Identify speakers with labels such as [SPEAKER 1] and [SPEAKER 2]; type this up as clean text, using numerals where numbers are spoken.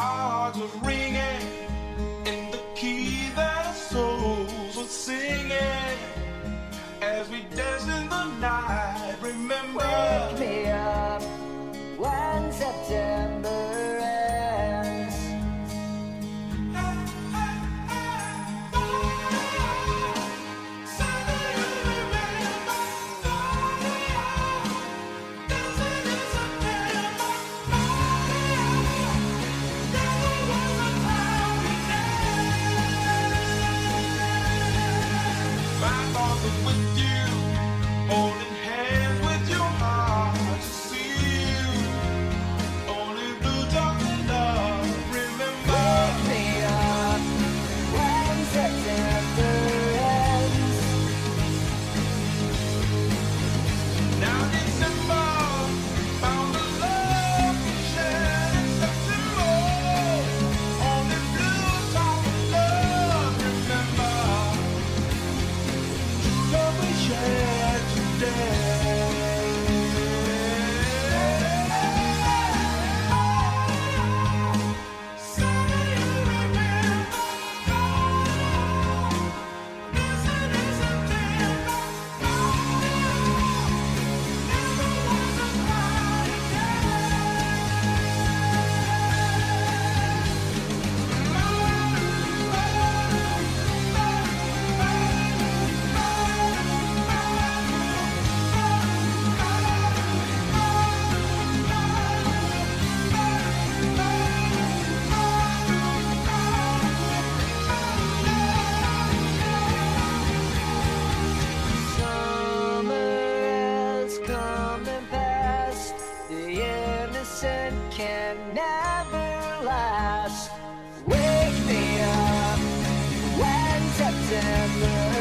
[SPEAKER 1] hearts were ringing in the key that our souls were singing as we danced in the night. Remember,
[SPEAKER 2] wake me up when September ends.
[SPEAKER 1] my thoughts are with you, holding hands with your heart to see you. Only blue dark and love. Remember,
[SPEAKER 2] Wake me up when September ends.
[SPEAKER 1] now December found the love we shared in September. Only blue dark and love. Remember, love we shared today.
[SPEAKER 2] Summer has come and passed. The innocent can never last. Wake me up when September